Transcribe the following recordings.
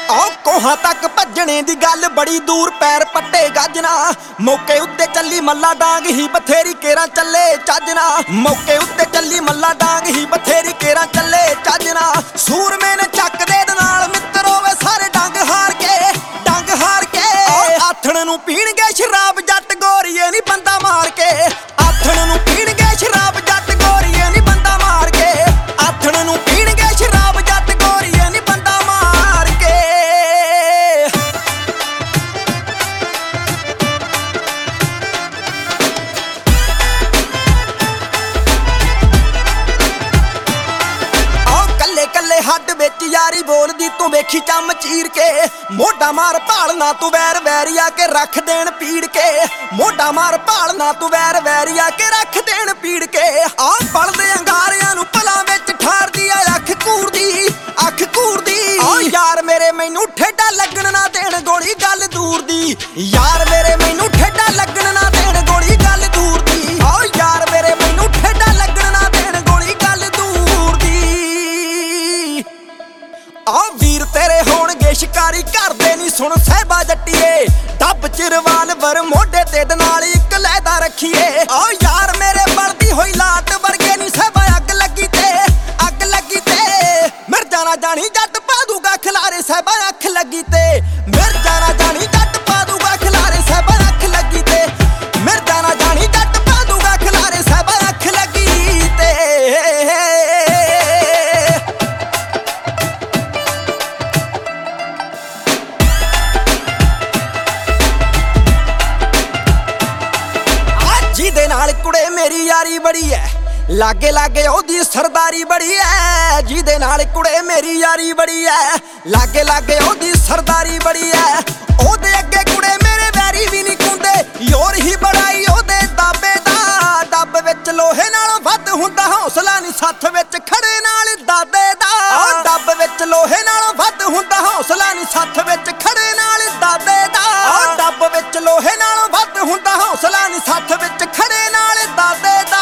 ਕੋਹਾਂ ਤੱਕ ਭੱਜਣੇ ਦੀ ਗੱਲ ਬੜੀ ਦੂਰ ਪੈਰ ਪੱਟੇ ਗੱਜਣਾ ਮੌਕੇ ਉੱਤੇ ਚੱਲੀ ਮੱਲਾ ਡਾਂਗ ਹੀ ਬਥੇਰੀ ਕੇਰਾਂ ਚੱਲੇ ਚੱਜਣਾ ਮੌਕੇ ਉੱਤੇ ਚੱਲੀ ਮੱਲਾ ਡਾਂਗ ਹੀ ਬਥੇਰੀ ਕੇਰਾਂ ਚੱਲੇ ਚੱਜਣਾ ਸੂਰਮੇ ਨੇ ਚੱਕ ਦੇ ਨਾਲ ਮਿੱਤਰੋ ਵੇ ਸਾਰੇ ਡੰਗ ਹਾਰ ਕੇ ਆਥਣ ਨੂੰ ਪੀਣਗੇ ਸ਼ਰਾਬ ਜੱਟ ਗੋਰੀਏ ਨੀ ਬੰਦਾ ਮਾਰ ਕੇ ਆਥਣ ਨੂੰ ਪੀਣਗੇ ਸ਼ਰਾਬ ਜੱਟ ਗੋਰੀਏ ਨੀ ਬੰਦਾ ਮਾਰ ਕੇ ਆਥਣ ਨੂੰ ਪੀਣਗੇ ਸ਼ਰਾਬ ਜੱਟ ਗੋਰੀਏ ਨੀ ਬੰਦਾ ਮਾਰ ਕੇ ਕੱਲੇ ਹੱਡ ਵਿੱਚ ਯਾਰੀ ਬੋਲਦੀ ਤੂੰ ਵੇਖੀ ਚੰਮ ਚੀਰ ਕੇ ਮੋਢਾ ਮਾਰ ਭਾਲਣਾ ਤੂੰ ਵੈਰ ਵੈਰੀਆ ਕੇ ਰੱਖ ਦੇਣ ਪੀੜ ਕੇ ਮੋਢਾ ਮਾਰ ਭਾਲਣਾ ਤੂੰ ਵੈਰ ਵੈਰੀਆ ਕੇ ਰੱਖ ਦੇਣ ਪੀੜ ਕੇ ਬਲਦੇ ਅੰਗਾਰਿਆਂ ਨੂੰ ਭਲਾਂ ਵਿੱਚ ਠਾਰਦੀ ਆ ਅੱਖ ਘੂਰਦੀ ਯਾਰ ਮੇਰੇ ਮੈਨੂੰ ਠੇਡਾ ਲੱਗਣ ਨਾ ਦੇਣ ਗੋਲੀ ਗੱਲ ਦੂਰ ਦੀ ਯਾਰ ਮੇਰੇ ਮੈਨੂੰ ਠੇਡਾ ਲੱਗਣ ਨਾ ਦੇਣ ਗੋਲੀ ਗੱਲ ਦੂਰ ਦੀ ਯਾਰ ਮੇਰੇ ਮੈਨੂੰ ਠੇਡਾ ਲੱਗਣ ਨਾ ਦੇਣ ਗੋਲੀ ਗੱਲ ਦੂਰ ਦੀ ਵੀਰ ਤੇਰੇ ਹੋਣਗੇ ਸ਼ਿਕਾਰੀ ਕਰਦੇ ਨਹੀਂ ਸੁਣ ਸਹਿਬਾ ਜੱਟੀਏ ਡੱਬ ਚ ਰਿਵਾਲਵਰ ਮੋਢੇ ਤੇ ਨਾਲ ਇੱਕ ਲੈਦਾ ਰੱਖੀਏ ਯਾਰ ਮੇਰੇ ਬਲਦੀ ਹੋਈ ਲਾਟ ਵਰਗੇ ਨਹੀਂ ਸਹਿਬਾ ਅੱਗ ਲੱਗੀ ਤੇ ਮਿਰਜ਼ਾ ਨਾ ਜਾਣੀ ਜੱਟ ਪਾ ਦੂਗਾ ਖਿਲਾਰੇ ਸਹਿਬਾ ਅੱਖ ਲੱਗੀ ਤੇ ਮਿਰਜ਼ਾ ਨਾ ਜਾਣੀ ਜੱਟ ਪਾ ਦੂਗਾ ਖਿਲਾਰੇ ਸਹਿਬਾ ਅੱਖ ਲੱਗੀ ਤੇ ਮਿਰਜ਼ਾ ਨਾ ਜਾਣੀ ਜੱਟ ਪਾ ਦੂਗਾ ਖਿਲਾਰੇ ਸਹਿਬਾ ਅੱਖ ਲੱਗੀ ਤੇ ਜਿਹਦੇ ਨਾਲ ਕੁੜੇ ਮੇਰੀ ਯਾਰੀ ਬੜੀ ਐ ਲਾਗੇ ਲਾਗੇ ਉਹਦੀ ਸਰਦਾਰੀ ਬੜੀ ਐ ਜਿਹਦੇ ਨਾਲ ਕੁੜੇ ਮੇਰੀ ਯਾਰੀ ਬੜੀ ਐ ਲਾਗੇ ਲਾਗੇ ਉਹਦੀ ਸਰਦਾਰੀ ਬੜੀ ਐ ਉਹਦੇ ਅੱਗੇ ਕੁੜੇ ਮੇਰੇ ਵੈਰੀ ਵੀ ਨਹੀਂ ਕੁੰਦੇ ਯੋਰ ਹੀ ਬੜਾਈ ਉਹਦੇ ਦਾਬੇ ਦਾ ਡੱਬ ਵਿੱਚ ਲੋਹੇ ਨਾਲੋਂ ਵੱਧ ਹੁੰਦਾ ਹੌਸਲਾ ਨਹੀਂ ਸੱਥ ਵਿੱਚ ਖੜੇ ਨਾਲ ਦਾਦੇ ਦਾ ਡੱਬ ਵਿੱਚ ਲੋਹੇ ਨਾਲੋਂ ਵੱਧ ਹੁੰਦਾ ਹੌਸਲਾ ਨਹੀਂ ਸੱਥ ਵਿੱਚ ਖੜੇ ਨਾਲ ਦਾਦੇ ਦਾ ਡੱਬ ਵਿੱਚ ਲੋਹੇ ਨਾਲੋਂ ਵੱਧ ਹੁੰਦਾ ਹੌਸਲਾ ਨਹੀਂ ਸੱਥ ਵਿੱਚ ਖੜੇ ਨਾਲ ਦਾਦੇ ਦਾ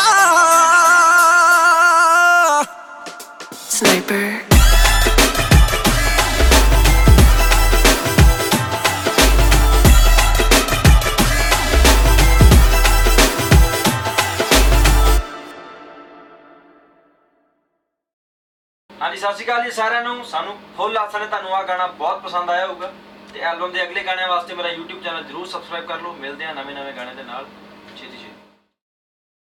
Sniper. ਹਾਂਜੀ ਸਤਿ ਸ਼੍ਰੀ ਅਕਾਲ ਜੀ ਸਾਰਿਆਂ ਨੂੰ। ਸਾਨੂੰ ਫੁੱਲ ਆਸਾਂ ਨੇ ਤੁਹਾਨੂੰ ਆ ਗਾਣਾ ਬਹੁਤ ਪਸੰਦ ਆਇਆ ਹੋਊਗਾ ਤੇ ਐਲਬਮ ਦੇ ਅਗਲੇ ਗਾਣਿਆਂ ਵਾਸਤੇ ਮੇਰਾ YouTube ਚੈਨਲ ਜਰੂਰ ਸਬਸਕ੍ਰਾਈਬ ਕਰ ਲਓ। ਮਿਲਦੇ ਆ ਨਵੇਂ ਗਾਣੇ ਦੇ ਨਾਲ ਛੇਤੀ।